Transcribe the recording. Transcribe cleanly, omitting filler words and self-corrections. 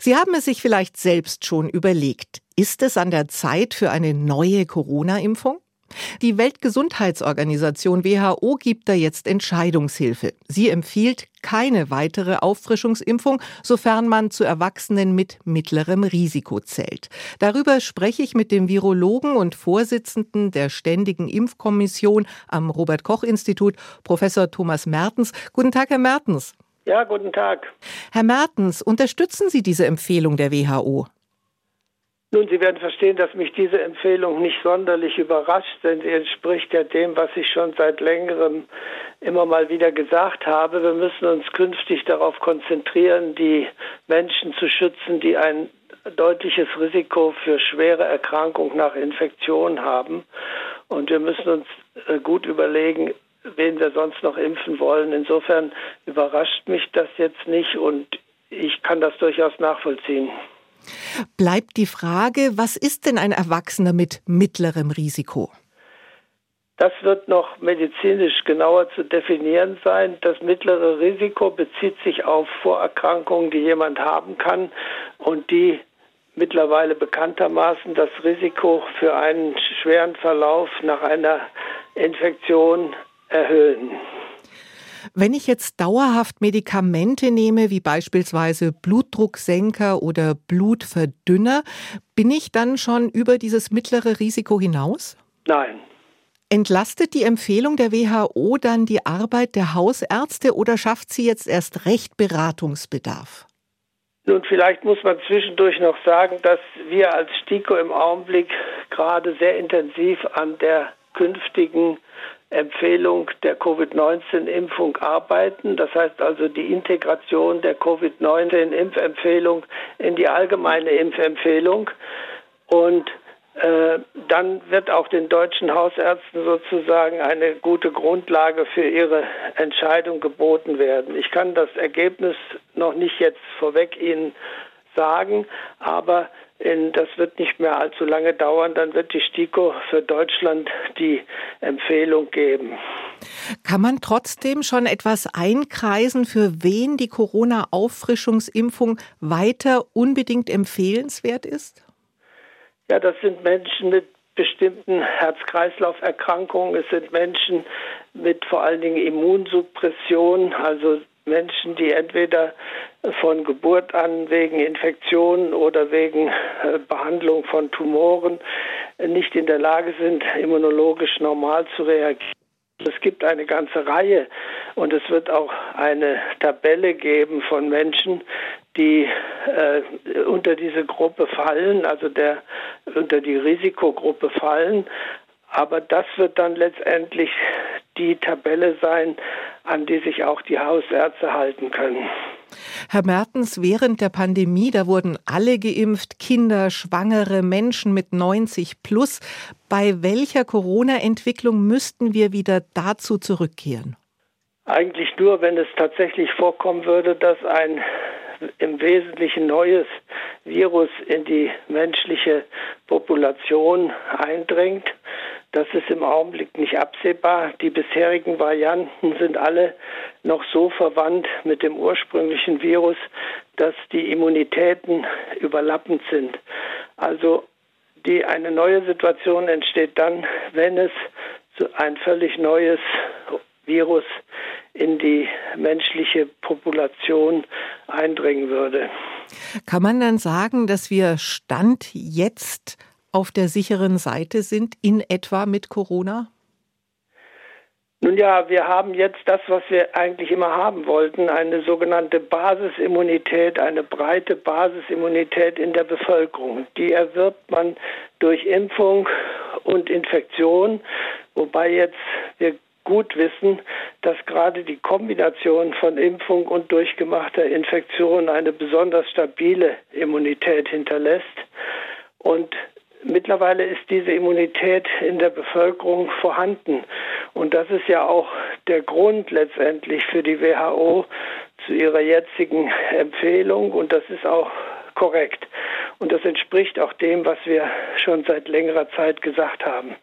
Sie haben es sich vielleicht selbst schon überlegt. Ist es an der Zeit für eine neue Corona-Impfung? Die Weltgesundheitsorganisation WHO gibt da jetzt Entscheidungshilfe. Sie empfiehlt keine weitere Auffrischungsimpfung, sofern man zu Erwachsenen mit mittlerem Risiko zählt. Darüber spreche ich mit dem Virologen und Vorsitzenden der Ständigen Impfkommission am Robert-Koch-Institut, Professor Thomas Mertens. Guten Tag, Herr Mertens. Ja, guten Tag. Herr Mertens, unterstützen Sie diese Empfehlung der WHO? Nun, Sie werden verstehen, dass mich diese Empfehlung nicht sonderlich überrascht, denn sie entspricht ja dem, was ich schon seit längerem immer mal wieder gesagt habe. Wir müssen uns künftig darauf konzentrieren, die Menschen zu schützen, die ein deutliches Risiko für schwere Erkrankung nach Infektion haben. Und wir müssen uns gut überlegen, wen wir sonst noch impfen wollen. Insofern überrascht mich das jetzt nicht und ich kann das durchaus nachvollziehen. Bleibt die Frage, was ist denn ein Erwachsener mit mittlerem Risiko? Das wird noch medizinisch genauer zu definieren sein. Das mittlere Risiko bezieht sich auf Vorerkrankungen, die jemand haben kann und die mittlerweile bekanntermaßen das Risiko für einen schweren Verlauf nach einer Infektion erhöhen. Wenn ich jetzt dauerhaft Medikamente nehme, wie beispielsweise Blutdrucksenker oder Blutverdünner, bin ich dann schon über dieses mittlere Risiko hinaus? Nein. Entlastet die Empfehlung der WHO dann die Arbeit der Hausärzte oder schafft sie jetzt erst recht Beratungsbedarf? Nun, vielleicht muss man zwischendurch noch sagen, dass wir als STIKO im Augenblick gerade sehr intensiv an der künftigen Empfehlung der Covid-19-Impfung arbeiten. Das heißt also die Integration der Covid-19-Impfempfehlung in die allgemeine Impfempfehlung. Und dann wird auch den deutschen Hausärzten sozusagen eine gute Grundlage für ihre Entscheidung geboten werden. Ich kann das Ergebnis noch nicht jetzt vorweg Ihnen sagen, aber das wird nicht mehr allzu lange dauern, dann wird die STIKO für Deutschland die Empfehlung geben. Kann man trotzdem schon etwas einkreisen, für wen die Corona-Auffrischungsimpfung weiter unbedingt empfehlenswert ist? Ja, das sind Menschen mit bestimmten Herz-Kreislauf-Erkrankungen. Es sind Menschen mit vor allen Dingen Immunsuppression, also Menschen, die entweder von Geburt an wegen Infektionen oder wegen Behandlung von Tumoren nicht in der Lage sind, immunologisch normal zu reagieren. Es gibt eine ganze Reihe und es wird auch eine Tabelle geben von Menschen, die unter diese Gruppe fallen, also unter die Risikogruppe fallen. Aber das wird dann letztendlich die Tabelle sein, an die sich auch die Hausärzte halten können. Herr Mertens, während der Pandemie, da wurden alle geimpft, Kinder, Schwangere, Menschen mit 90 plus. Bei welcher Corona-Entwicklung müssten wir wieder dazu zurückkehren? Eigentlich nur, wenn es tatsächlich vorkommen würde, dass ein im Wesentlichen neues Virus in die menschliche Population eindringt. Das ist im Augenblick nicht absehbar. Die bisherigen Varianten sind alle noch so verwandt mit dem ursprünglichen Virus, dass die Immunitäten überlappend sind. Also eine neue Situation entsteht dann, wenn es ein völlig neues Virus in die menschliche Population eindringen würde. Kann man dann sagen, dass wir Stand jetzt auf der sicheren Seite sind, in etwa mit Corona? Nun ja, wir haben jetzt das, was wir eigentlich immer haben wollten, eine sogenannte Basisimmunität, eine breite Basisimmunität in der Bevölkerung. Die erwirbt man durch Impfung und Infektion, wobei jetzt wir gut wissen, dass gerade die Kombination von Impfung und durchgemachter Infektion eine besonders stabile Immunität hinterlässt. Und mittlerweile ist diese Immunität in der Bevölkerung vorhanden. Und das ist ja auch der Grund letztendlich für die WHO zu ihrer jetzigen Empfehlung. Und das ist auch korrekt. Und das entspricht auch dem, was wir schon seit längerer Zeit gesagt haben.